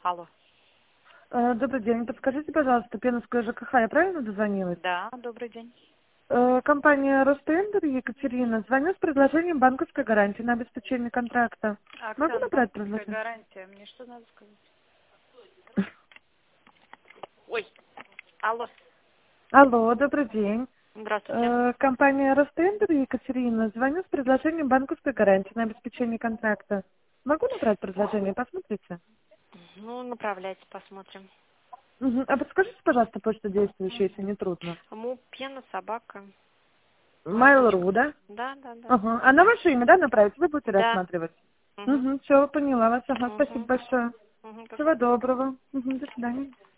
Алло. Добрый день. Подскажите, пожалуйста, Пеновская ЖКХ, я правильно дозвонилась? Да, добрый день. Компания Ростендер, Екатерина. Звоню с предложением банковской гарантии на обеспечение контракта. Могу Оксана, набрать банковская предложение? гарантия. Мне что надо сказать? Ой. Алло. Алло, добрый день. Здравствуйте. Компания Ростендер, Екатерина. Звоню с предложением банковской гарантии на обеспечение контракта. Могу набрать предложение? Посмотрите. Ну, направляйте, посмотрим. Мгм. А подскажите, пожалуйста, почту действующую, если не трудно. Пена, собака. Mail.ru, да? Да, да, да. Ага. А на ваше имя, да, направить? Вы будете Да. рассматривать? Угу. Угу, все, поняла вас. Ага, спасибо Угу. большое. Угу. Всего доброго. Угу, до свидания.